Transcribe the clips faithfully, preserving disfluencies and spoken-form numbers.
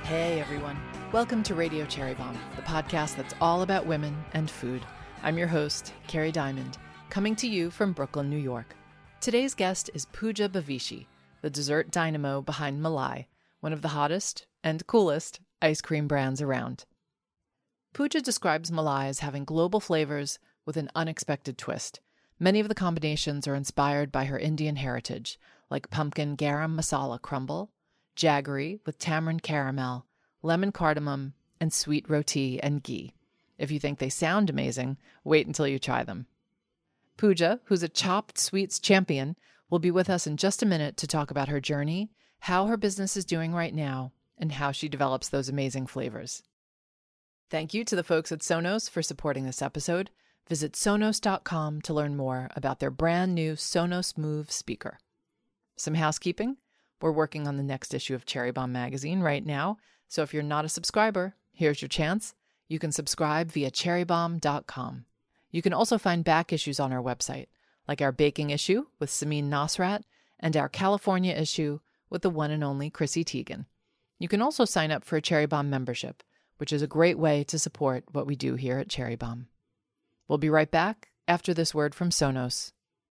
Hey everyone, welcome to Radio Cherry Bombe, the podcast that's all about women and food. I'm your host, Carrie Diamond, coming to you from Brooklyn, New York. Today's guest is Pooja Bhavishi, the dessert dynamo behind Malai, one of the hottest and coolest ice cream brands around. Pooja describes Malai as having global flavors with an unexpected twist. Many of the combinations are inspired by her Indian heritage, like pumpkin garam masala crumble, jaggery with tamarind caramel, lemon cardamom, and sweet roti and ghee. If you think they sound amazing, wait until you try them. Pooja, who's a chopped sweets champion, will be with us in just a minute to talk about her journey, how her business is doing right now, and how she develops those amazing flavors. Thank you to the folks at Sonos for supporting this episode. Visit sonos dot com to learn more about their brand new Sonos Move speaker. Some housekeeping. We're working on the next issue of Cherry Bombe magazine right now, so if you're not a subscriber, here's your chance. You can subscribe via cherry bombe dot com. You can also find back issues on our website, like our baking issue with Samin Nosrat and our California issue with the one and only Chrissy Teigen. You can also sign up for a Cherry Bombe membership, which is a great way to support what we do here at Cherry Bombe. We'll be right back after this word from Sonos.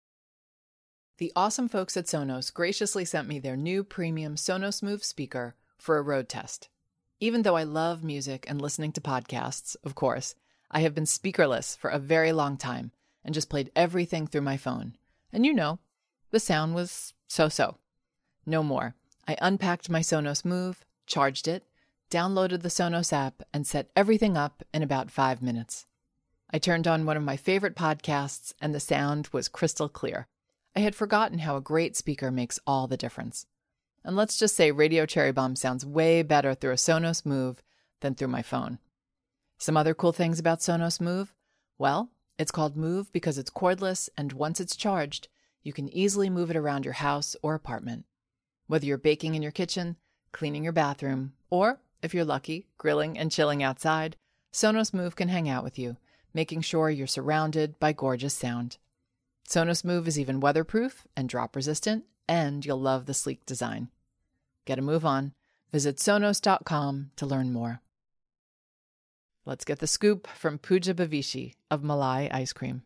The awesome folks at Sonos graciously sent me their new premium Sonos Move speaker for a road test. Even though I love music and listening to podcasts, of course, I have been speakerless for a very long time and just played everything through my phone. And you know, the sound was so-so. No more. I unpacked my Sonos Move, charged it, downloaded the Sonos app, and set everything up in about five minutes. I turned on one of my favorite podcasts, and the sound was crystal clear. I had forgotten how a great speaker makes all the difference. And let's just say Radio Cherry Bombe sounds way better through a Sonos Move than through my phone. Some other cool things about Sonos Move? Well, it's called Move because it's cordless, and once it's charged, you can easily move it around your house or apartment. Whether you're baking in your kitchen, cleaning your bathroom, or, if you're lucky, grilling and chilling outside, Sonos Move can hang out with you, making sure you're surrounded by gorgeous sound. Sonos Move is even weatherproof and drop-resistant, and you'll love the sleek design. Get a move on. Visit sonos dot com to learn more. Let's get the scoop from Pooja Bhavishi of Malai Ice Cream.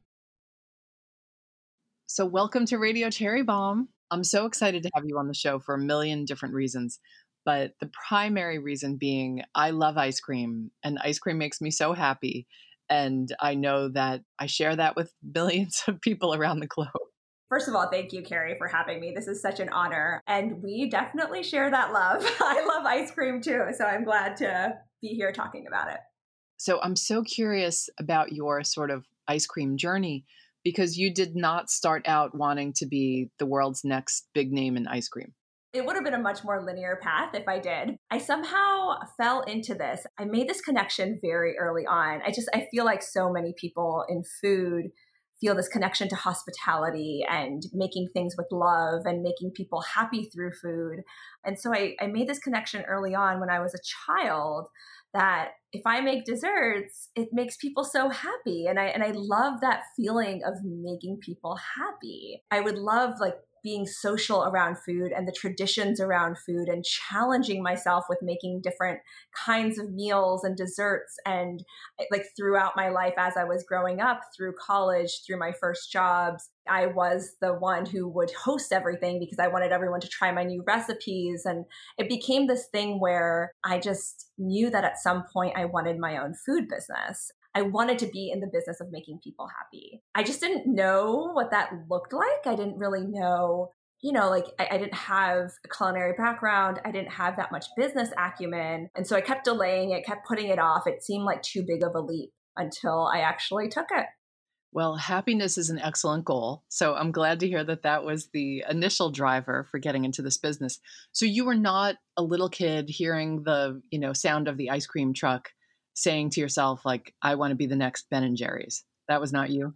So welcome to Radio Cherry Bombe. I'm so excited to have you on the show for a million different reasons, but the primary reason being I love ice cream, and ice cream makes me so happy. And I know that I share that with millions of people around the globe. First of all, thank you, Carrie, for having me. This is such an honor. And we definitely share that love. I love ice cream too. So I'm glad to be here talking about it. So I'm so curious about your sort of ice cream journey, because you did not start out wanting to be the world's next big name in ice cream. It would have been a much more linear path if I did. I somehow fell into this. I made this connection very early on. I just, I feel like so many people in food feel this connection to hospitality and making things with love and making people happy through food. And so I, I made this connection early on when I was a child that if I make desserts, it makes people so happy. And I, and I love that feeling of making people happy. I would love like being social around food and the traditions around food and challenging myself with making different kinds of meals and desserts. And like throughout my life, as I was growing up, through college, through my first jobs, I was the one who would host everything because I wanted everyone to try my new recipes. And it became this thing where I just knew that at some point I wanted my own food business. I wanted to be in the business of making people happy. I just didn't know what that looked like. I didn't really know, you know, like I, I didn't have a culinary background. I didn't have that much business acumen. And so I kept delaying it, kept putting it off. It seemed like too big of a leap until I actually took it. Well, happiness is an excellent goal. So I'm glad to hear that that was the initial driver for getting into this business. So you were not a little kid hearing the, you know, sound of the ice cream truck saying to yourself, like, I want to be the next Ben and Jerry's. That was not you?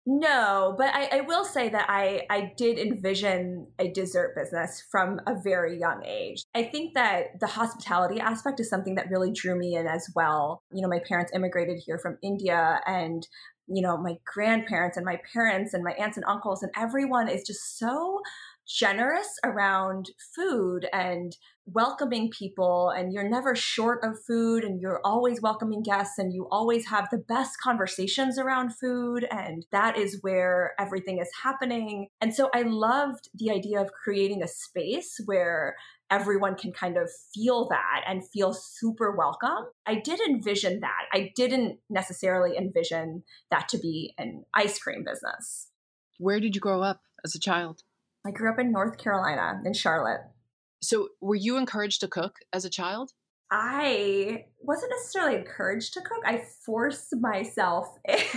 No, but I, I will say that I, I did envision a dessert business from a very young age. I think that the hospitality aspect is something that really drew me in as well. You know, my parents immigrated here from India, and you know, my grandparents and my parents and my aunts and uncles and everyone is just so generous around food and welcoming people, and you're never short of food, and you're always welcoming guests, and you always have the best conversations around food, and that is where everything is happening. And so I loved the idea of creating a space where everyone can kind of feel that and feel super welcome. I did envision that. I didn't necessarily envision that to be an ice cream business. Where did you grow up as a child? I grew up in North Carolina, in Charlotte. So were you encouraged to cook as a child? I wasn't necessarily encouraged to cook. I forced myself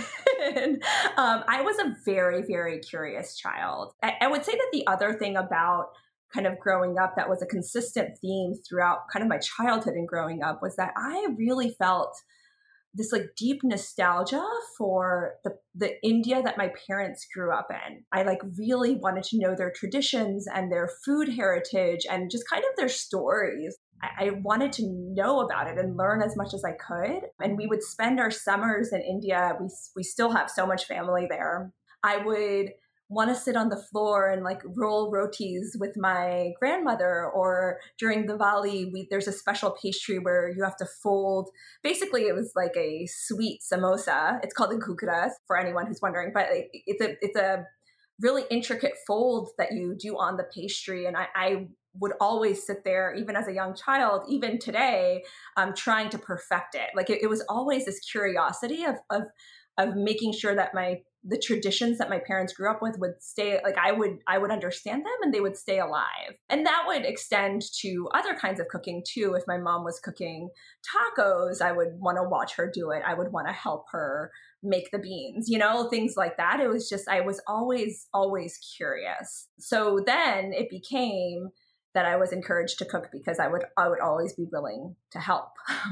in. um, I was a very, very curious child. I, I would say that the other thing about kind of growing up that was a consistent theme throughout kind of my childhood and growing up was that I really felt this like deep nostalgia for the, the India that my parents grew up in. I like really wanted to know their traditions and their food heritage and just kind of their stories. I, I wanted to know about it and learn as much as I could. And we would spend our summers in India. We, we still have so much family there. I would want to sit on the floor and like roll rotis with my grandmother, or during Diwali, we, there's a special pastry where you have to fold. Basically, it was like a sweet samosa. It's called a ghugras for anyone who's wondering, but it's a it's a really intricate fold that you do on the pastry. And I, I would always sit there, even as a young child, even today, um, trying to perfect it. Like it, it was always this curiosity of of of making sure that my the traditions that my parents grew up with would stay, like I would, I would understand them and they would stay alive. And that would extend to other kinds of cooking too. If my mom was cooking tacos, I would want to watch her do it. I would want to help her make the beans, you know, things like that. It was just, I was always, always curious. So then it became that I was encouraged to cook because I would, I would always be willing to help.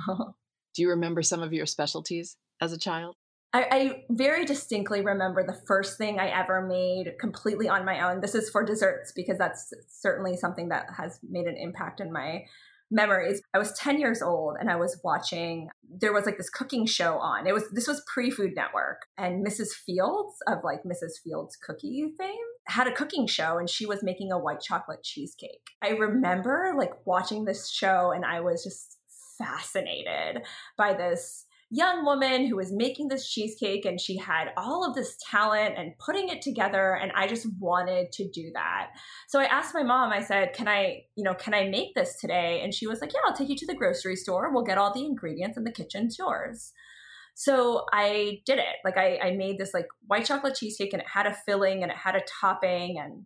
Do you remember some of your specialties as a child? I, I very distinctly remember the first thing I ever made completely on my own. This is for desserts because that's certainly something that has made an impact in my memories. I was ten years old and I was watching, there was like this cooking show on. It was, this was pre-Food Network, and Missus Fields of like Missus Fields cookie fame had a cooking show, and she was making a white chocolate cheesecake. I remember like watching this show and I was just fascinated by this young woman who was making this cheesecake, and she had all of this talent and putting it together. And I just wanted to do that. So I asked my mom, I said, can I, you know, can I make this today? And she was like, yeah, I'll take you to the grocery store. We'll get all the ingredients and the kitchen's yours. So I did it. Like I, I made this like white chocolate cheesecake, and it had a filling and it had a topping, and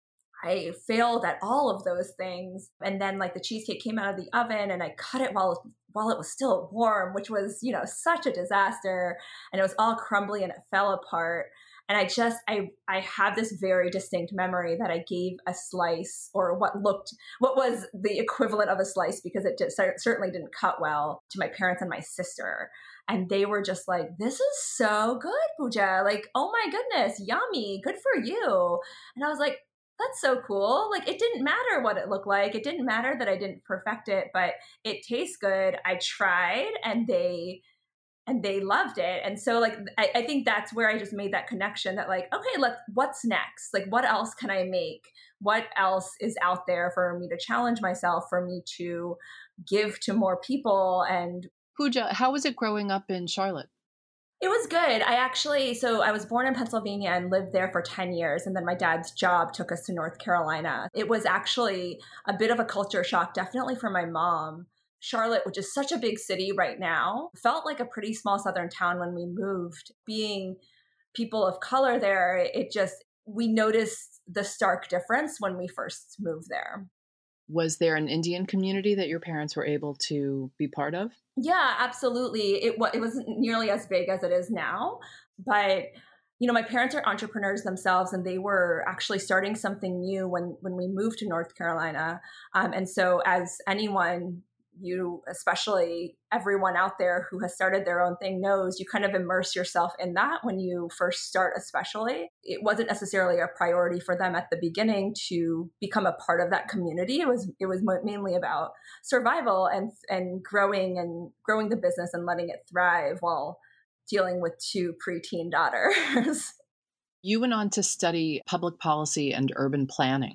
I failed at all of those things. And then like the cheesecake came out of the oven and I cut it while while it was still warm, which was, you know, such a disaster. And it was all crumbly and it fell apart. And I just, I, I have this very distinct memory that I gave a slice, or what looked, what was the equivalent of a slice, because it did, certainly didn't cut well, to my parents and my sister. And they were just like, this is so good, Pooja. Like, oh my goodness, yummy, good for you. And I was like, that's so cool. Like, it didn't matter what it looked like. It didn't matter that I didn't perfect it, but it tastes good. I tried, and they, and they loved it. And so like, I, I think that's where I just made that connection that like, okay, let's, what's next? Like, what else can I make? What else is out there for me to challenge myself, for me to give to more people? And Pooja, how was it growing up in Charlotte? It was good. I actually, so I was born in Pennsylvania and lived there for ten years. And then my dad's job took us to North Carolina. It was actually a bit of a culture shock, definitely for my mom. Charlotte, which is such a big city right now, felt like a pretty small southern town when we moved. Being people of color there, it just, we noticed the stark difference when we first moved there. Was there an Indian community that your parents were able to be part of? Yeah, absolutely. It, it wasn't nearly as big as it is now, but you know, my parents are entrepreneurs themselves, and they were actually starting something new when, when we moved to North Carolina. Um, and so as anyone, you, especially everyone out there who has started their own thing knows, you kind of immerse yourself in that when you first start, especially. It wasn't necessarily a priority for them at the beginning to become a part of that community. It was, it was mainly about survival and, and growing and growing the business and letting it thrive while dealing with two preteen daughters. You went on to study public policy and urban planning.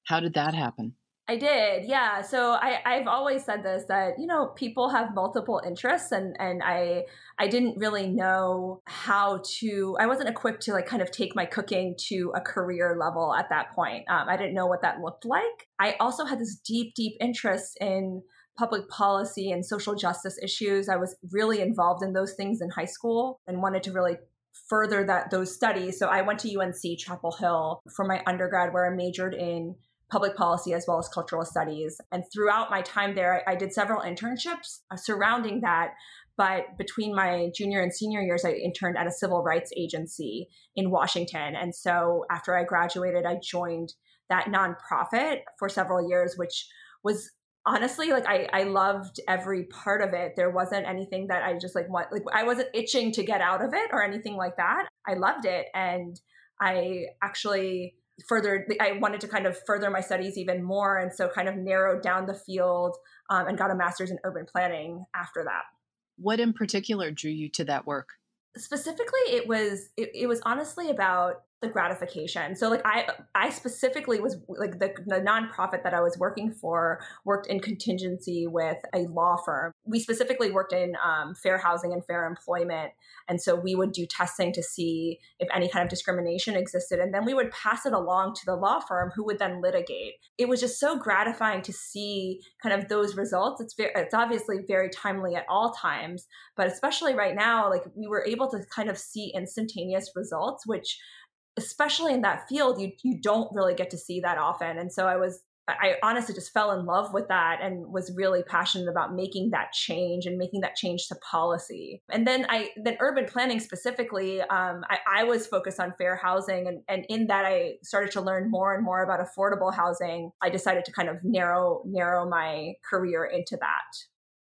How did that happen? I did. Yeah. So I, I've always said this, that, you know, people have multiple interests, and, and I, I didn't really know how to, I wasn't equipped to like kind of take my cooking to a career level at that point. Um, I didn't know what that looked like. I also had this deep, deep interest in public policy and social justice issues. I was really involved in those things in high school and wanted to really further that those studies. So I went to U N C Chapel Hill for my undergrad, where I majored in public policy as well as cultural studies. And throughout my time there, I, I did several internships surrounding that. But between my junior and senior years, I interned at a civil rights agency in Washington. And so after I graduated, I joined that nonprofit for several years, which was honestly, like, I, I loved every part of it. There wasn't anything that I just like want, like I wasn't itching to get out of it or anything like that. I loved it. And I actually further, I wanted to kind of further my studies even more. And so kind of narrowed down the field um, and got a master's in urban planning after that. What in particular drew you to that work? Specifically, it was, it, it was honestly about the gratification. So like I, I specifically was like the, the nonprofit that I was working for worked in contingency with a law firm. We specifically worked in um, fair housing and fair employment. And so we would do testing to see if any kind of discrimination existed. And then we would pass it along to the law firm, who would then litigate. It was just so gratifying to see kind of those results. It's very, it's obviously very timely at all times, but especially right now, like we were able to kind of see instantaneous results, which especially in that field, you you don't really get to see that often. And so I was, I honestly just fell in love with that and was really passionate about making that change and making that change to policy. And then I, then urban planning specifically, um, I, I was focused on fair housing. And, and in that, I started to learn more and more about affordable housing. I decided to kind of narrow, narrow my career into that.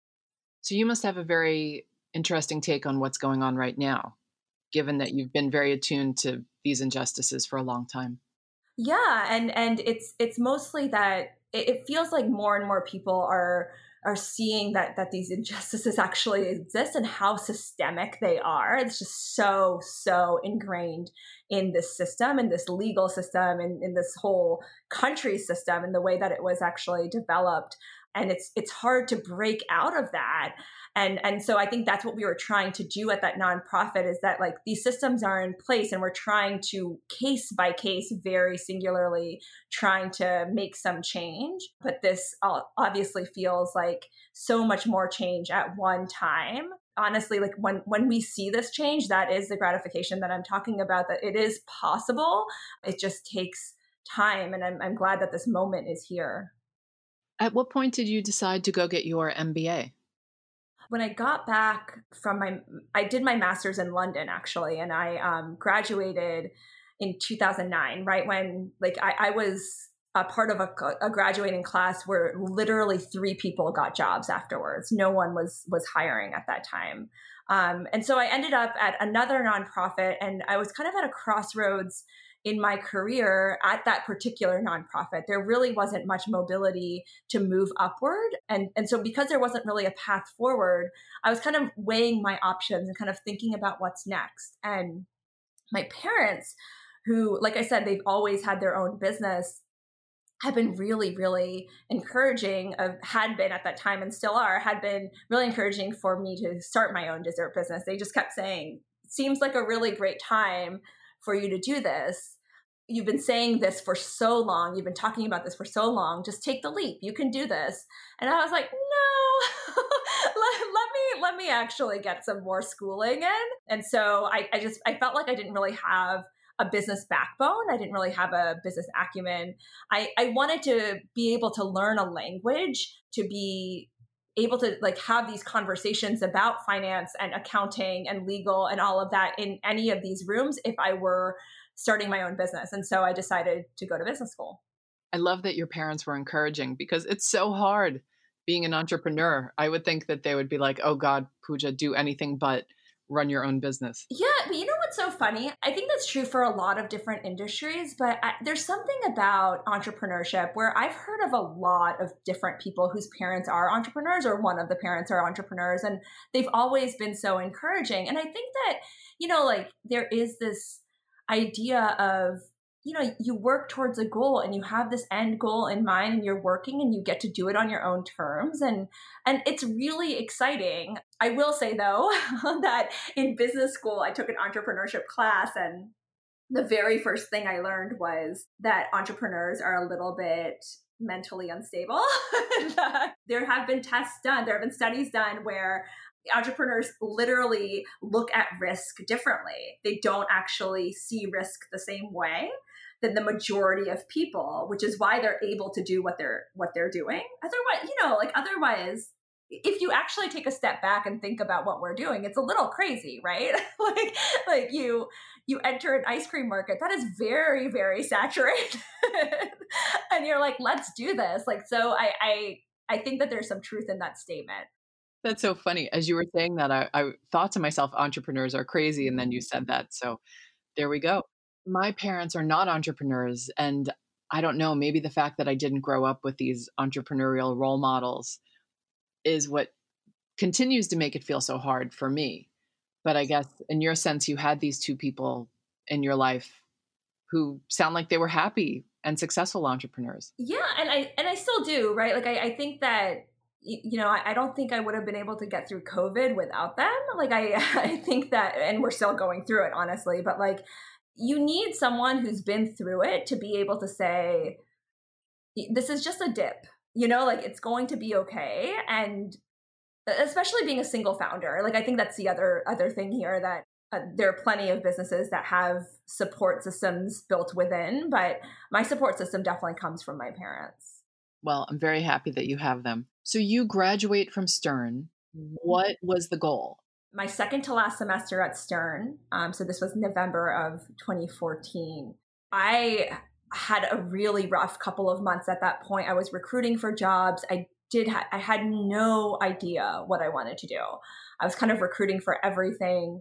So you must have a very interesting take on what's going on right now, given that you've been very attuned to these injustices for a long time. Yeah, and and it's it's mostly that it, it feels like more and more people are are seeing that that these injustices actually exist and how systemic they are. It's just so so ingrained in this system, in this legal system, and in this whole country system, and the way that it was actually developed. And it's it's hard to break out of that. And, and so I think that's what we were trying to do at that nonprofit, is that like these systems are in place and we're trying to case by case, very singularly trying to make some change. But this obviously feels like so much more change at one time. Honestly, like when, when we see this change, that is the gratification that I'm talking about, that it is possible. It just takes time. And I'm, I'm glad that this moment is here. At what point did you decide to go get your M B A? When I got back from my, I did my master's in London actually, and I um, graduated in two thousand nine, right when like I, I was a part of a, a graduating class where literally three people got jobs afterwards. No one was was hiring at that time. Um, and so I ended up at another nonprofit, and I was kind of at a crossroads in my career at that particular nonprofit. There really wasn't much mobility to move upward. And, and so because there wasn't really a path forward, I was kind of weighing my options and kind of thinking about what's next. And my parents, who, like I said, they've always had their own business, have been really, really encouraging, of, had been at that time and still are, had been really encouraging for me to start my own dessert business. They just kept saying, seems like a really great time for you to do this. You've been saying this for so long. You've been talking about this for so long. Just take the leap. You can do this. And I was like, no, let, let me let me actually get some more schooling in. And so I, I just I felt like I didn't really have a business backbone. I didn't really have a business acumen. I, I wanted to be able to learn a language, to be able to like have these conversations about finance and accounting and legal and all of that in any of these rooms if I were starting my own business. And so I decided to go to business school. I love that your parents were encouraging, because it's so hard being an entrepreneur. I would think that they would be like, oh God, Pooja, do anything but run your own business. Yeah, but you know what's so funny? I think that's true for a lot of different industries, but I, there's something about entrepreneurship where I've heard of a lot of different people whose parents are entrepreneurs, or one of the parents are entrepreneurs, and they've always been so encouraging. And I think that, you know, like there is this idea of you know, you work towards a goal and you have this end goal in mind and you're working and you get to do it on your own terms. And, and it's really exciting. I will say though, that in business school, I took an entrepreneurship class, and the very first thing I learned was that entrepreneurs are a little bit mentally unstable. There have been tests done, there have been studies done where entrepreneurs literally look at risk differently. They don't actually see risk the same way than the majority of people, which is why they're able to do what they're what they're doing. Otherwise, you know, like otherwise, if you actually take a step back and think about what we're doing, it's a little crazy, right? like like you you enter an ice cream market that is very, very saturated. And you're like, let's do this. Like, so I I I think that there's some truth in that statement. That's so funny. As you were saying that, I, I thought to myself, entrepreneurs are crazy. And then you said that. So there we go. My parents are not entrepreneurs. And I don't know, maybe the fact that I didn't grow up with these entrepreneurial role models is what continues to make it feel so hard for me. But I guess in your sense, you had these two people in your life who sound like they were happy and successful entrepreneurs. Yeah. And I, and I still do, right? Like, I, I think that, you know, I, I don't think I would have been able to get through COVID without them. Like, I, I think that, and we're still going through it, honestly, but like, you need someone who's been through it to be able to say, this is just a dip, you know, like it's going to be okay. And especially being a single founder, like, I think that's the other, other thing here, that uh, there are plenty of businesses that have support systems built within, but my support system definitely comes from my parents. Well, I'm very happy that you have them. So you graduate from Stern. What was the goal? My second to last semester at Stern, um, so this was November of twenty fourteen, I had a really rough couple of months at that point. I was recruiting for jobs. I did. Ha- I had no idea what I wanted to do. I was kind of recruiting for everything.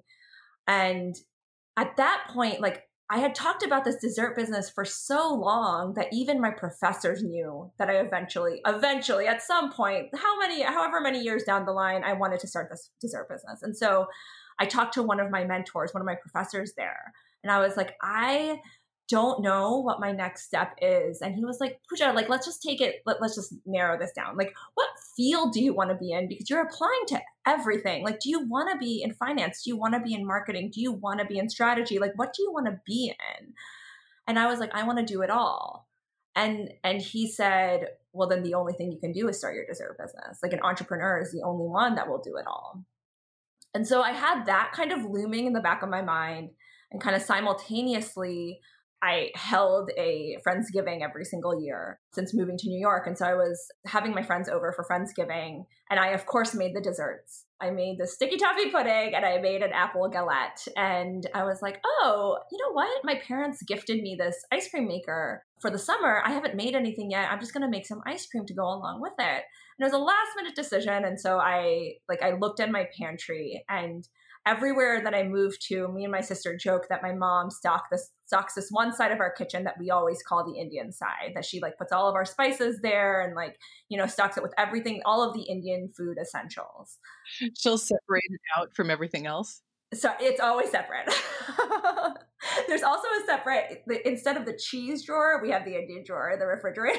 And at that point, like, I had talked about this dessert business for so long that even my professors knew that I eventually, eventually at some point, how many, however many years down the line, I wanted to start this dessert business. And so I talked to one of my mentors, one of my professors there, and I was like, I don't know what my next step is. And he was like, Pooja, like, let's just take it. Let, let's just narrow this down. Like, what field do you want to be in? Because you're applying to everything. Like, do you want to be in finance? Do you want to be in marketing? Do you want to be in strategy? Like, what do you want to be in? And I was like, I want to do it all. And, and he said, well, then the only thing you can do is start your dessert business. Like, an entrepreneur is the only one that will do it all. And so I had that kind of looming in the back of my mind, and kind of simultaneously, I held a Friendsgiving every single year since moving to New York. And so I was having my friends over for Friendsgiving. And I, of course, made the desserts. I made the sticky toffee pudding and I made an apple galette. And I was like, oh, you know what? My parents gifted me this ice cream maker for the summer. I haven't made anything yet. I'm just going to make some ice cream to go along with it. And it was a last minute decision. And so I, like, I looked at my pantry, and everywhere that I moved to, me and my sister joke that my mom stocked this, stocks this one side of our kitchen that we always call the Indian side, that she like puts all of our spices there and like, you know, stocks it with everything, all of the Indian food essentials. She'll separate it out from everything else. So it's always separate. There's also a separate, instead of the cheese drawer, we have the Indian drawer in the refrigerator.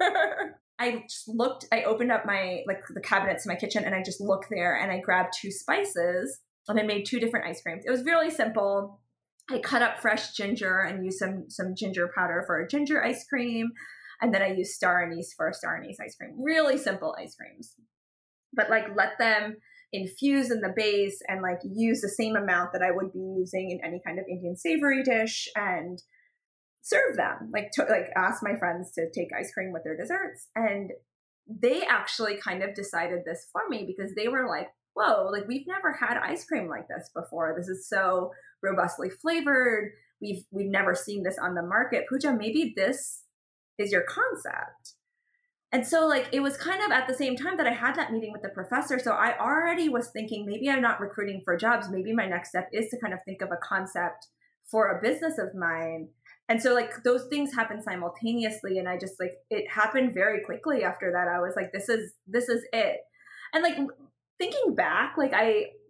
I just looked, I opened up my, like the cabinets in my kitchen, and I just looked there and I grabbed two spices. And I made two different ice creams. It was really simple. I cut up fresh ginger and used some some ginger powder for a ginger ice cream. And then I used star anise for a star anise ice cream. Really simple ice creams. But like, let them infuse in the base and like use the same amount that I would be using in any kind of Indian savory dish, and serve them. Like, to, like ask my friends to take ice cream with their desserts. And they actually kind of decided this for me, because they were like, whoa, like, we've never had ice cream like this before. This is so robustly flavored. We've we've never seen this on the market. Pooja, maybe this is your concept. And so like, it was kind of at the same time that I had that meeting with the professor. So I already was thinking, maybe I'm not recruiting for jobs. Maybe my next step is to kind of think of a concept for a business of mine. And so like, those things happened simultaneously. And I just like, it happened very quickly after that. I was like, this is, this is it. And like, thinking back, like I,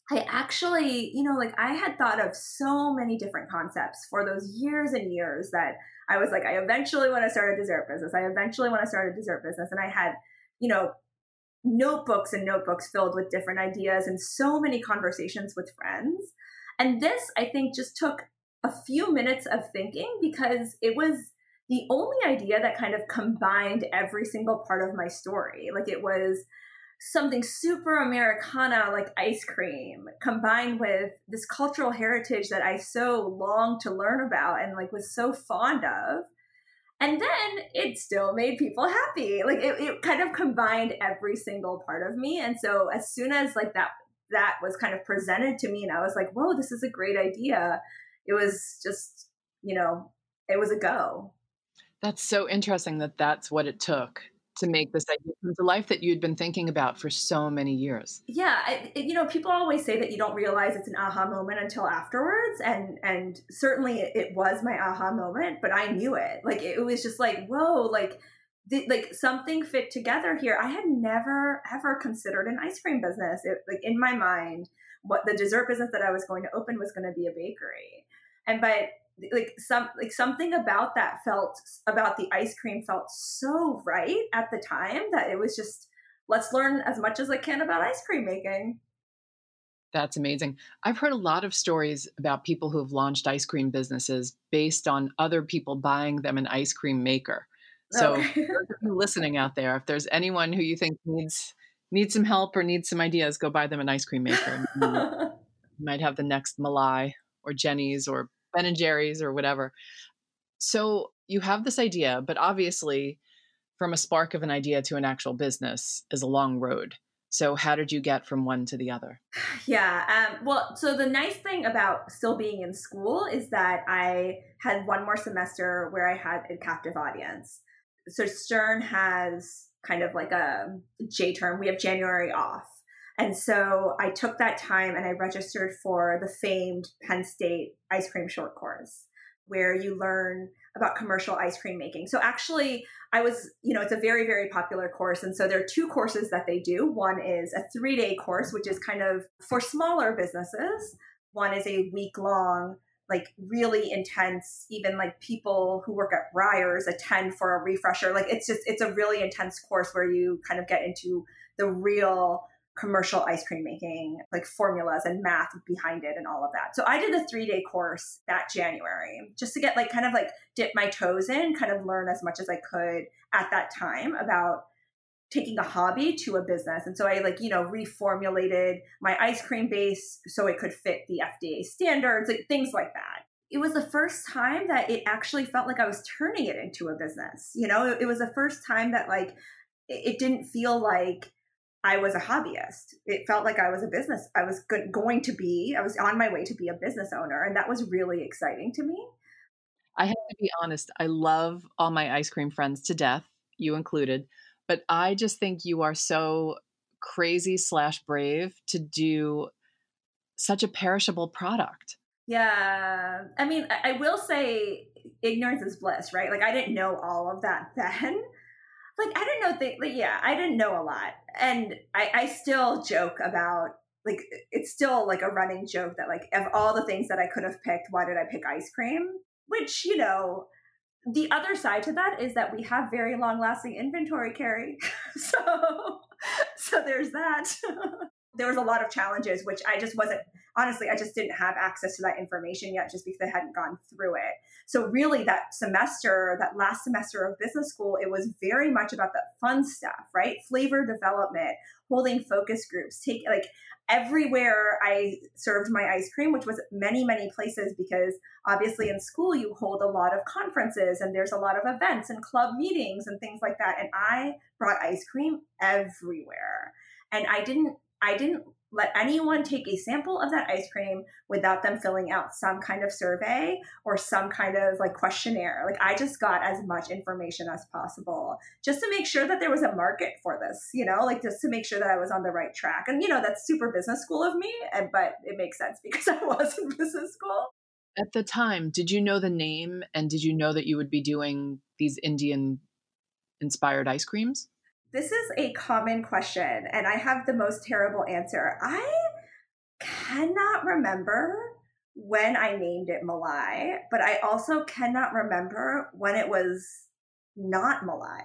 I actually, you know, like I had thought of so many different concepts for those years and years that I was like, I eventually want to start a dessert business. I eventually want to start a dessert business. And I had, you know, notebooks and notebooks filled with different ideas and so many conversations with friends. And this, I think, just took a few minutes of thinking because it was the only idea that kind of combined every single part of my story. Like it was something super Americana like ice cream combined with this cultural heritage that I so longed to learn about and like was so fond of. And then it still made people happy. Like it, it kind of combined every single part of me. And so as soon as like that, that was kind of presented to me and I was like, whoa, this is a great idea. It was just, you know, it was a go. That's so interesting that that's what it took to make this idea come to life that you'd been thinking about for so many years. Yeah. I, you know, people always say that you don't realize it's an aha moment until afterwards. And, and certainly it was my aha moment, but I knew it. Like, it was just like, whoa, like, the, like something fit together here. I had never, ever considered an ice cream business. It, like in my mind, what the dessert business that I was going to open was going to be a bakery. And, but like some like something about that felt about the ice cream felt so right at the time that it was just, let's learn as much as I can about ice cream making. That's amazing. I've heard a lot of stories about people who have launched ice cream businesses based on other people buying them an ice cream maker. So Okay. those of you listening out there, if there's anyone who you think needs needs some help or needs some ideas, go buy them an ice cream maker. You might have the next Malai or Jenny's or Ben and Jerry's or whatever. So you have this idea, but obviously from a spark of an idea to an actual business is a long road. So how did you get from one to the other? Yeah. Um, well, so the nice thing about still being in school is that I had one more semester where I had a captive audience. So Stern has kind of like a J term. We have January off. And so I took that time and I registered for the famed Penn State ice cream short course where you learn about commercial ice cream making. So actually I was, you know, it's a very, very popular course. And so there are two courses that they do. One is a three-day course, which is kind of for smaller businesses. One is a week-long, like really intense, even like people who work at Breyers attend for a refresher. Like it's just, it's a really intense course where you kind of get into the real commercial ice cream making, like formulas and math behind it and all of that. So I did a three day course that January just to get like kind of like dip my toes in, kind of learn as much as I could at that time about taking a hobby to a business. And so I like, you know, reformulated my ice cream base so it could fit the F D A standards, like things like that. It was the first time that it actually felt like I was turning it into a business. You know, it, it was the first time that like, it, it didn't feel like I was a hobbyist. It felt like I was a business. I was go- going to be, I was on my way to be a business owner. And that was really exciting to me. I have to be honest. I love all my ice cream friends to death, you included, but I just think you are so crazy slash brave to do such a perishable product. Yeah. I mean, I, I will say ignorance is bliss, right? Like I didn't know all of that then. Like, I didn't know, th- like, yeah, I didn't know a lot. And I, I still joke about, like, it's still like a running joke that, like, of all the things that I could have picked, why did I pick ice cream? Which, you know, the other side to that is that we have very long lasting inventory, Carrie. so, so there's that. There was a lot of challenges, which I just wasn't, honestly, I just didn't have access to that information yet just because I hadn't gone through it. So really that semester, that last semester of business school, it was very much about the fun stuff, right? Flavor development, holding focus groups, take like everywhere I served my ice cream, which was many, many places, because obviously in school you hold a lot of conferences and there's a lot of events and club meetings and things like that. And I brought ice cream everywhere. And I didn't I didn't let anyone take a sample of that ice cream without them filling out some kind of survey or some kind of like questionnaire. Like I just got as much information as possible just to make sure that there was a market for this, you know, like just to make sure that I was on the right track. And, you know, that's super business school of me, and, but it makes sense because I was in business school. At the time, did you know the name and did you know that you would be doing these Indian inspired ice creams? This is a common question, and I have the most terrible answer. I cannot remember when I named it Malai, but I also cannot remember when it was not Malai.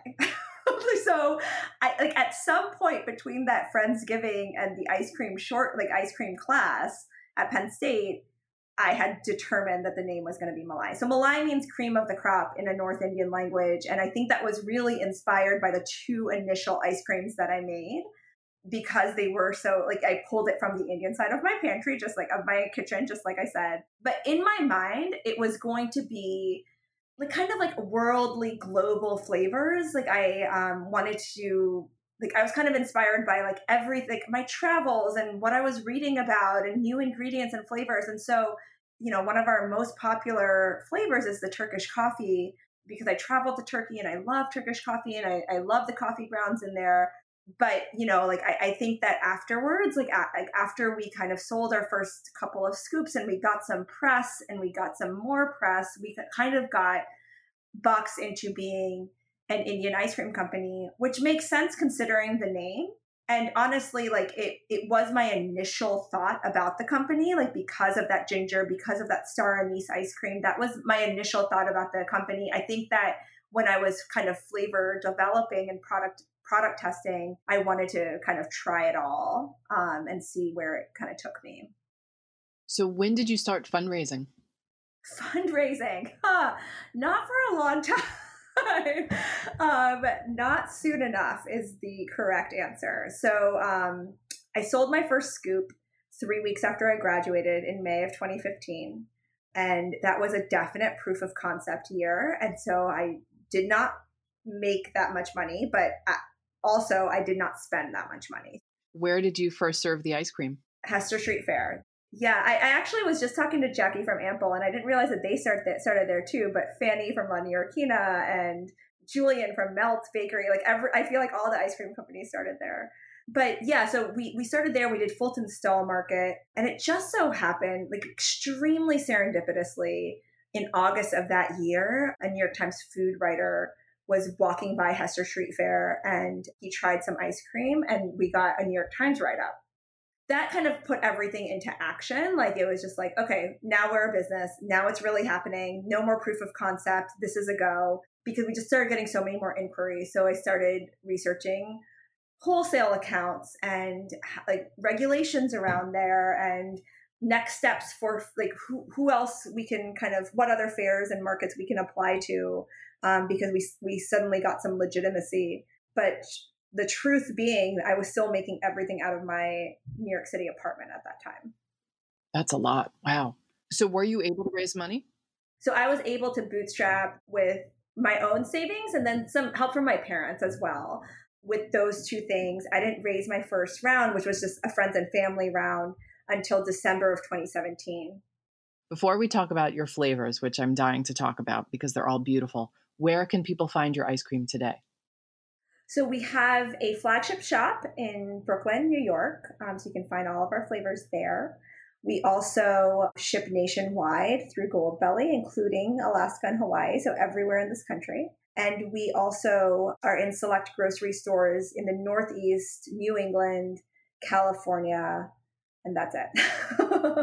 So I like at some point between that Friendsgiving and the ice cream short, like ice cream class at Penn State, I had determined that the name was going to be Malai. So Malai means cream of the crop in a North Indian language. And I think that was really inspired by the two initial ice creams that I made, because they were so, like, I pulled it from the Indian side of my pantry, just like of my kitchen, just like I said. But in my mind, it was going to be like kind of like worldly global flavors. Like I um, wanted to, like I was kind of inspired by like everything, like my travels and what I was reading about and new ingredients and flavors. And so, you know, one of our most popular flavors is the Turkish coffee, because I traveled to Turkey and I love Turkish coffee and I, I love the coffee grounds in there. But, you know, like I, I think that afterwards, like, a, like after we kind of sold our first couple of scoops and we got some press and we got some more press, we kind of got boxed into being an Indian ice cream company, which makes sense considering the name. And honestly, like it, it was my initial thought about the company, like because of that ginger, because of that star anise ice cream, that was my initial thought about the company. I think that when I was kind of flavor developing and product product testing, I wanted to kind of try it all um, and see where it kind of took me. So when did you start fundraising? Fundraising? Huh, not for a long time. um, not soon enough is the correct answer. So um, I sold my first scoop three weeks after I graduated in May of twenty fifteen. And that was a definite proof of concept year. And so I did not make that much money, but also I did not spend that much money. Where did you first serve the ice cream? Hester Street Fair. Yeah, I, I actually was just talking to Jackie from Ample, and I didn't realize that they started that, started there too. But Fanny from La New Yorkina and Julian from Melt Bakery, like every, I feel like all the ice cream companies started there. But yeah, so we we started there. We did Fulton Stall Market, and it just so happened, like extremely serendipitously, in August of that year, a New York Times food writer was walking by Hester Street Fair, and he tried some ice cream, and we got a New York Times write-up. That kind of put everything into action. Like it was just like, okay, now we're a business. Now it's really happening. No more proof of concept. This is a go. Because we just started getting so many more inquiries. So I started researching wholesale accounts and like regulations around there and next steps for like who, who else we can kind of, what other fairs and markets we can apply to, um, because we we suddenly got some legitimacy. But the truth being, I was still making everything out of my New York City apartment at that time. That's a lot. Wow. So were you able to raise money? So I was able to bootstrap with my own savings and then some help from my parents as well. With those two things, I didn't raise my first round, which was just a friends and family round, until December of twenty seventeen. Before we talk about your flavors, which I'm dying to talk about because they're all beautiful, where can people find your ice cream today? So we have a flagship shop in Brooklyn, New York. Um, so you can find all of our flavors there. We also ship nationwide through Goldbelly, including Alaska and Hawaii, so everywhere in this country. And we also are in select grocery stores in the Northeast, New England, California, and that's it.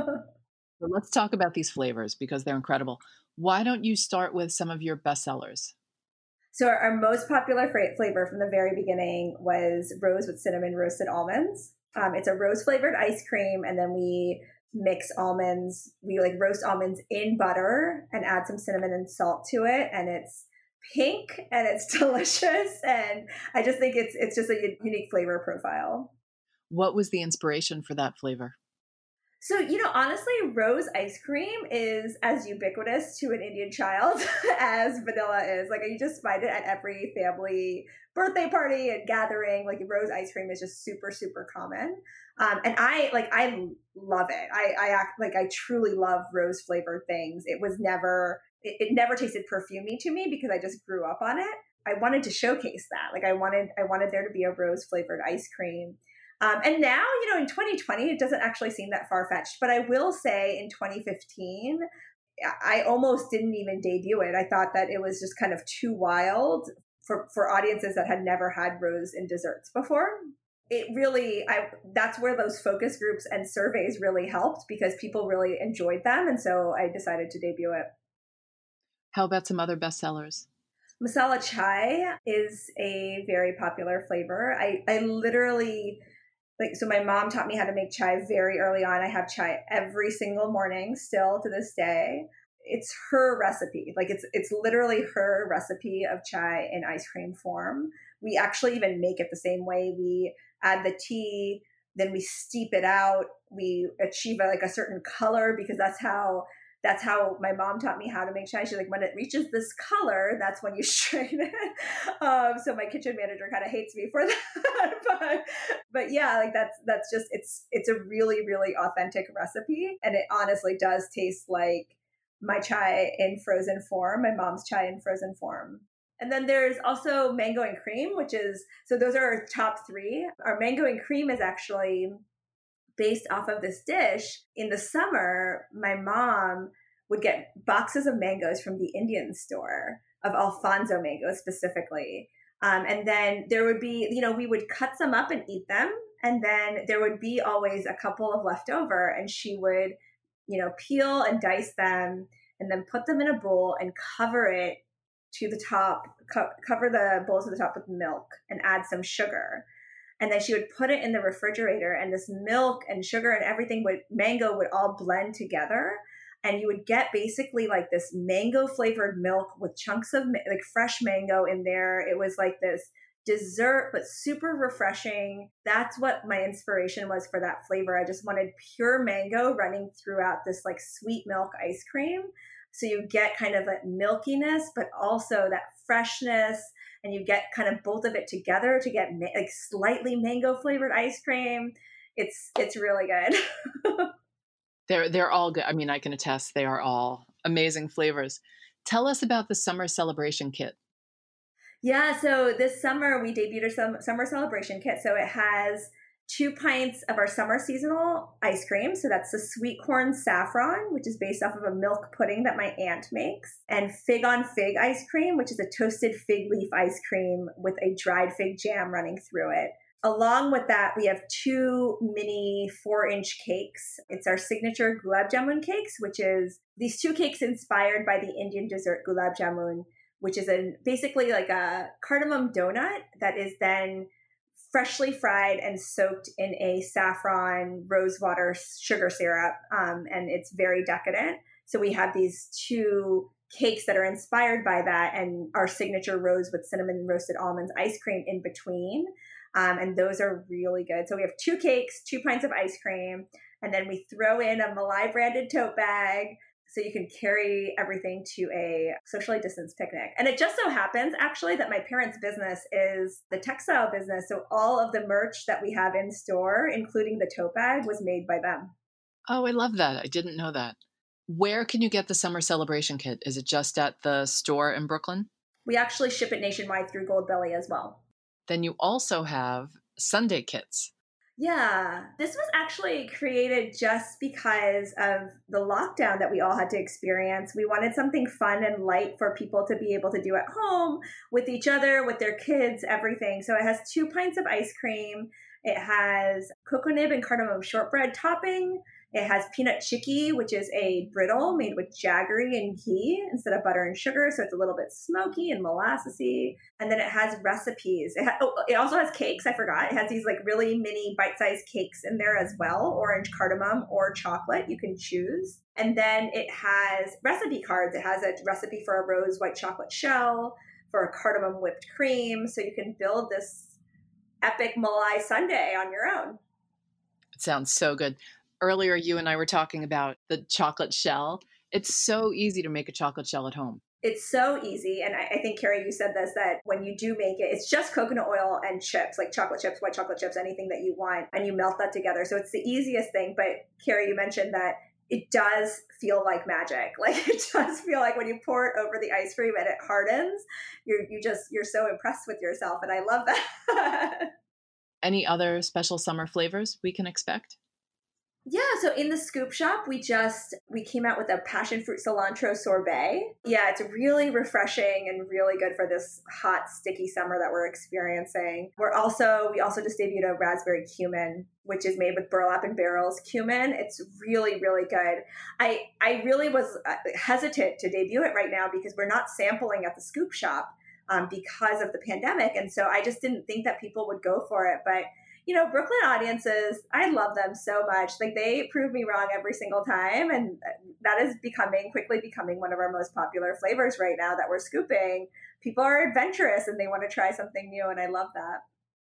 So let's talk about these flavors because they're incredible. Why don't you start with some of your bestsellers? So our, our most popular fra- flavor from the very beginning was rose with cinnamon roasted almonds. Um, it's a rose flavored ice cream, and then we mix almonds. We like roast almonds in butter and add some cinnamon and salt to it, and it's pink and it's delicious. And I just think it's it's just a unique flavor profile. What was the inspiration for that flavor? So, you know, honestly, rose ice cream is as ubiquitous to an Indian child as vanilla is. Like, you just find it at every family birthday party and gathering. Like, rose ice cream is just super, super common. Um, and I, like, I love it. I, I act like I truly love rose flavored things. It was never, it, it never tasted perfumey to me because I just grew up on it. I wanted to showcase that. Like, I wanted, I wanted there to be a rose flavored ice cream. Um, and now, you know, in twenty twenty, it doesn't actually seem that far-fetched. But I will say in twenty fifteen, I almost didn't even debut it. I thought that it was just kind of too wild for, for audiences that had never had rose in desserts before. it really, I that's where those focus groups and surveys really helped because people really enjoyed them. And so I decided to debut it. How about some other bestsellers? Masala chai is a very popular flavor. I, I literally, like, so my mom taught me how to make chai very early on. I have chai every single morning still to this day. It's her recipe. Like it's, it's literally her recipe of chai in ice cream form. We actually even make it the same way. We add the tea, then we steep it out. We achieve a, like a certain color because that's how That's how my mom taught me how to make chai. She's like, when it reaches this color, that's when you strain it. Um, so my kitchen manager kind of hates me for that. but, but yeah, like that's, that's just, it's, it's a really, really authentic recipe. And it honestly does taste like my chai in frozen form, my mom's chai in frozen form. And then there's also mango and cream, which is, so those are our top three. Our mango and cream is actually based off of this dish. In the summer, my mom would get boxes of mangoes from the Indian store, of Alfonso mangoes specifically. Um, and then there would be, you know, we would cut some up and eat them. And then there would be always a couple of leftover. And she would, you know, peel and dice them and then put them in a bowl and cover it to the top, co- cover the bowl to the top with milk and add some sugar. And then she would put it in the refrigerator and this milk and sugar and everything would, mango would all blend together. And you would get basically like this mango flavored milk with chunks of like fresh mango in there. It was like this dessert, but super refreshing. That's what my inspiration was for that flavor. I just wanted pure mango running throughout this like sweet milk ice cream. So you get kind of that milkiness, but also that freshness. And you get kind of both of it together to get ma- like slightly mango flavored ice cream. It's it's really good. they're they're all good. I mean, I can attest they are all amazing flavors. Tell us about the summer celebration kit. Yeah, so this summer we debuted a sum- summer celebration kit. So it has two pints of our summer seasonal ice cream. So that's the sweet corn saffron, which is based off of a milk pudding that my aunt makes, and fig on fig ice cream, which is a toasted fig leaf ice cream with a dried fig jam running through it. Along with that, we have two mini four inch cakes. It's our signature gulab jamun cakes, which is these two cakes inspired by the Indian dessert gulab jamun, which is a, basically like a cardamom donut that is then freshly fried and soaked in a saffron rosewater sugar syrup. Um, and it's very decadent. So we have these two cakes that are inspired by that and our signature rose with cinnamon roasted almonds ice cream in between. Um, and those are really good. So we have two cakes, two pints of ice cream, and then we throw in a Malai branded tote bag so you can carry everything to a socially distanced picnic. And it just so happens, actually, that my parents' business is the textile business. So all of the merch that we have in store, including the tote bag, was made by them. Oh, I love that. I didn't know that. Where can you get the summer celebration kit? Is it just at the store in Brooklyn? We actually ship it nationwide through Goldbelly as well. Then you also have Sunday kits. Yeah, this was actually created just because of the lockdown that we all had to experience. We wanted something fun and light for people to be able to do at home with each other, with their kids, everything. So it has two pints of ice cream. It has cocoa nib and cardamom shortbread topping. It has peanut chicky, which is a brittle made with jaggery and ghee instead of butter and sugar. So it's a little bit smoky and molassesy. And then it has recipes. It, ha- oh, it also has cakes. I forgot. It has these like really mini bite-sized cakes in there as well. Orange cardamom or chocolate. You can choose. And then it has recipe cards. It has a recipe for a rose white chocolate shell, for a cardamom whipped cream. So you can build this epic Malai sundae on your own. It sounds so good. Earlier, you and I were talking about the chocolate shell. It's so easy to make a chocolate shell at home. It's so easy. And I, I think, Carrie, you said this, that when you do make it, it's just coconut oil and chips, like chocolate chips, white chocolate chips, anything that you want, and you melt that together. So it's the easiest thing. But Carrie, you mentioned that it does feel like magic. Like it does feel like when you pour it over the ice cream and it hardens, you're you just, you're so impressed with yourself. And I love that. Any other special summer flavors we can expect? Yeah, so in the Scoop Shop, we just we came out with a passion fruit cilantro sorbet. Yeah, it's really refreshing and really good for this hot, sticky summer that we're experiencing. We're also we also just debuted a raspberry cumin, which is made with burlap and barrels cumin. It's really, really good. I I really was hesitant to debut it right now because we're not sampling at the Scoop Shop um, because of the pandemic, and so I just didn't think that people would go for it, but you know, Brooklyn audiences, I love them so much. Like they prove me wrong every single time. And that is becoming, quickly becoming one of our most popular flavors right now that we're scooping. People are adventurous and they want to try something new. And I love that.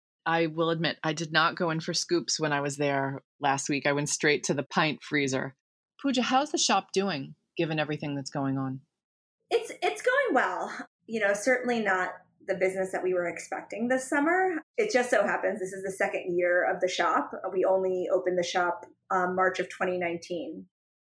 I will admit, I did not go in for scoops when I was there last week. I went straight to the pint freezer. Pooja, how's the shop doing, given everything that's going on? It's, it's going well. You know, certainly not the business that we were expecting this summer. It just so happens this is the second year of the shop. We only opened the shop um, March of twenty nineteen.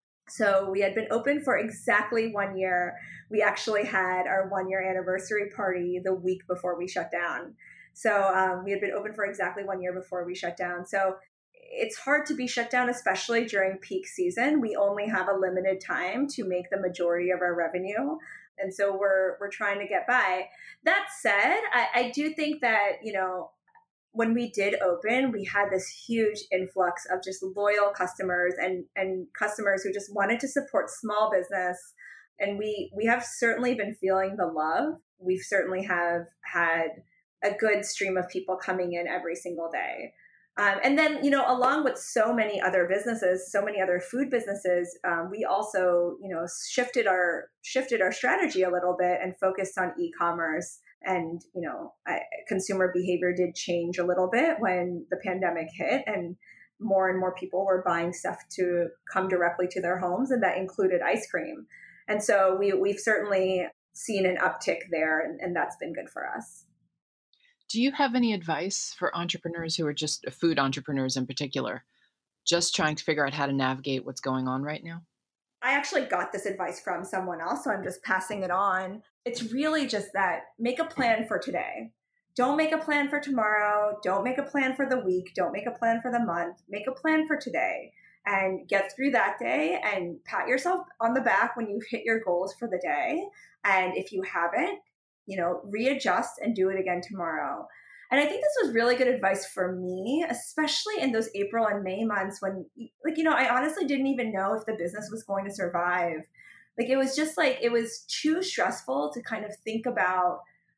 So we had been open for exactly one year. We actually had our one year anniversary party the week before we shut down. So um, we had been open for exactly one year before we shut down. So it's hard to be shut down, especially during peak season. We only have a limited time to make the majority of our revenue. And so we're we're trying to get by. That said, I, I do think that, you know, when we did open, we had this huge influx of just loyal customers and, and customers who just wanted to support small business. And we we have certainly been feeling the love. We certainly have had a good stream of people coming in every single day. Um, and then, you know, along with so many other businesses, so many other food businesses, um, we also, you know, shifted our shifted our strategy a little bit and focused on e-commerce. And, you know, I, consumer behavior did change a little bit when the pandemic hit, and more and more people were buying stuff to come directly to their homes, and that included ice cream. And so we we've certainly seen an uptick there, and, and that's been good for us. Do you have any advice for entrepreneurs who are just food entrepreneurs in particular, just trying to figure out how to navigate what's going on right now? I actually got this advice from someone else, so I'm just passing it on. It's really just that make a plan for today. Don't make a plan for tomorrow. Don't make a plan for the week. Don't make a plan for the month. Make a plan for today and get through that day and pat yourself on the back when you've hit your goals for the day. And if you haven't, you know, readjust and do it again tomorrow. And I think this was really good advice for me, especially in those April and May months when, like, you know, I honestly didn't even know if the business was going to survive. Like, it was just like, it was too stressful to kind of think about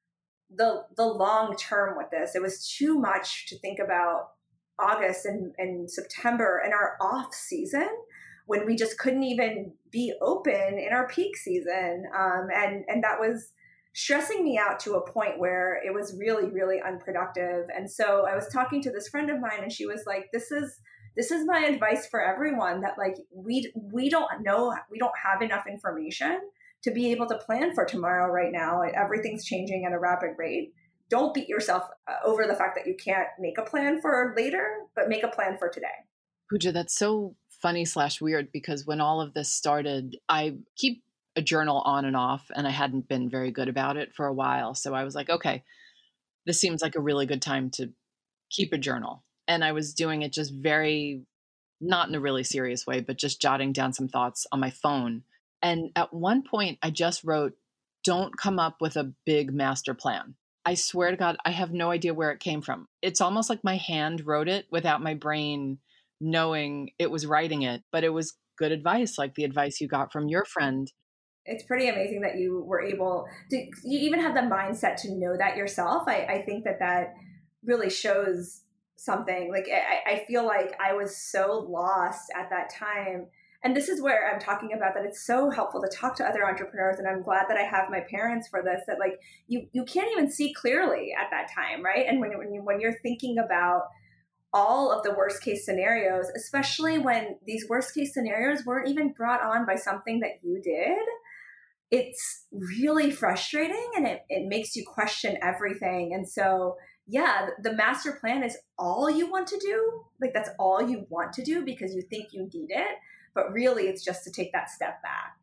the the long term with this. It was too much to think about August and, and September and our off season when we just couldn't even be open in our peak season. Um, and, and that was stressing me out to a point where it was really, really unproductive. And so I was talking to this friend of mine, and she was like, this is, this is my advice for everyone, that like, we, we don't know, we don't have enough information to be able to plan for tomorrow right now. Everything's changing at a rapid rate. Don't beat yourself over the fact that you can't make a plan for later, but make a plan for today. Pooja, that's so funny slash weird, because when all of this started, I keep a journal on and off, and I hadn't been very good about it for a while. So I was like, okay, this seems like a really good time to keep a journal. And I was doing it just very, not in a really serious way, but just jotting down some thoughts on my phone. And at one point I just wrote, don't come up with a big master plan. I swear to God, I have no idea where it came from. It's almost like my hand wrote it without my brain knowing it was writing it, but it was good advice, like the advice you got from your friend. It's pretty amazing that you were able to, you even have the mindset to know that yourself. I, I think that that really shows something. Like, I, I feel like I was so lost at that time. And this is where I'm talking about that it's so helpful to talk to other entrepreneurs. And I'm glad that I have my parents for this, that like, you, you can't even see clearly at that time, right? And when, when, you, when you're thinking about all of the worst case scenarios, especially when these worst case scenarios weren't even brought on by something that you did, it's really frustrating, and it, it makes you question everything. And so, yeah, the master plan is all you want to do. Like, that's all you want to do because you think you need it. But really, it's just to take that step back.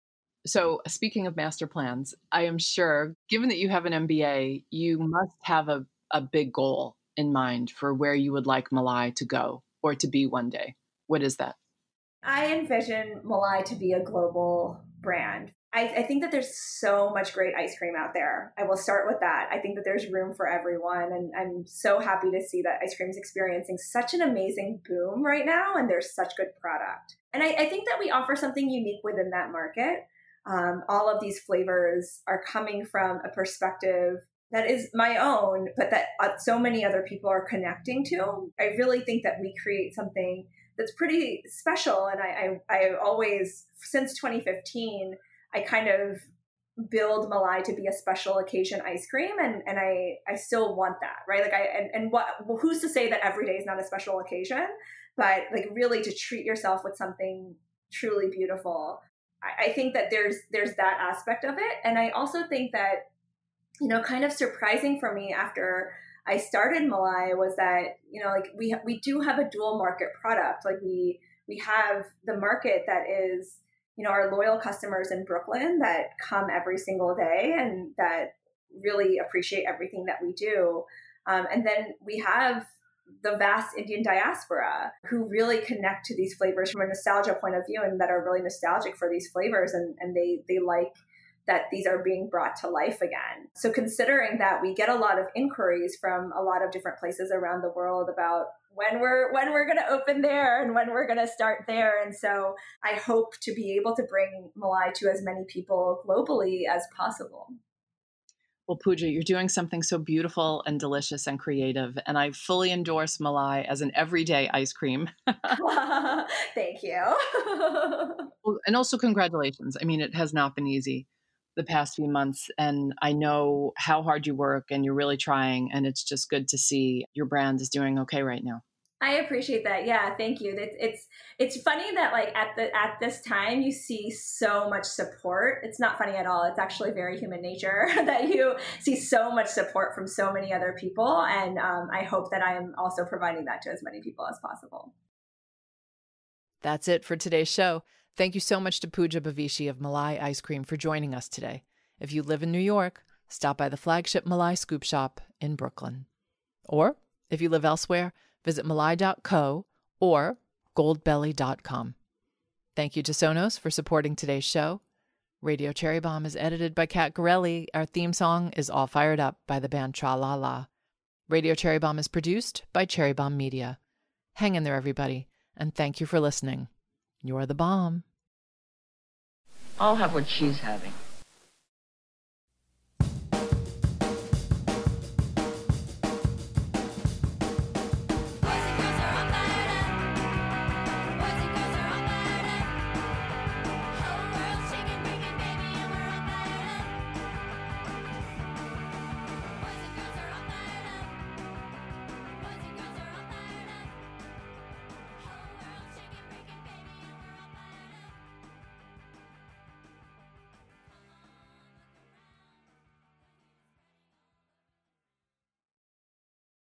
So speaking of master plans, I am sure, given that you have an M B A, you must have a, a big goal in mind for where you would like Malai to go or to be one day. What is that? I envision Malai to be a global brand. I, I think that there's so much great ice cream out there. I will start with that. I think that there's room for everyone. And I'm so happy to see that ice cream is experiencing such an amazing boom right now. And there's such good product. And I, I think that we offer something unique within that market. Um, all of these flavors are coming from a perspective that is my own, but that uh, so many other people are connecting to. I really think that we create something that's pretty special. And I, I, I always, since twenty fifteen, I kind of build Malai to be a special occasion ice cream. And, and I, I still want that, right? Like I, and, and what, well, who's to say that every day is not a special occasion, but like really to treat yourself with something truly beautiful. I, I think that there's, there's that aspect of it. And I also think that, you know, kind of surprising for me after I started Malai was that, you know, like we, we do have a dual market product. Like we, we have the market that is, you know, our loyal customers in Brooklyn that come every single day and that really appreciate everything that we do. Um, and then we have the vast Indian diaspora who really connect to these flavors from a nostalgia point of view and that are really nostalgic for these flavors. And, and they, they like that these are being brought to life again. So considering that, we get a lot of inquiries from a lot of different places around the world about when we're when we're going to open there and when we're going to start there. And so I hope to be able to bring Malai to as many people globally as possible. Well, Pooja, you're doing something so beautiful and delicious and creative, and I fully endorse Malai as an everyday ice cream. Thank you. Well, and also congratulations. I mean, it has not been easy the past few months, and I know how hard you work and you're really trying, and it's just good to see your brand is doing okay right now. I appreciate that. Yeah, thank you. It's it's it's funny that like at the at this time you see so much support. It's not funny at all. It's actually very human nature that you see so much support from so many other people, and um, I hope that I am also providing that to as many people as possible. That's it for today's show. Thank you so much to Pooja Bhavishi of Malai Ice Cream for joining us today. If you live in New York, stop by the flagship Malai Scoop Shop in Brooklyn. Or if you live elsewhere, visit malai dot co or goldbelly dot com. Thank you to Sonos for supporting today's show. Radio Cherry Bomb is edited by Kat Gorelli. Our theme song is All Fired Up by the band Tra La La. Radio Cherry Bomb is produced by Cherry Bomb Media. Hang in there, everybody, and thank you for listening. You're the bomb. I'll have what she's having.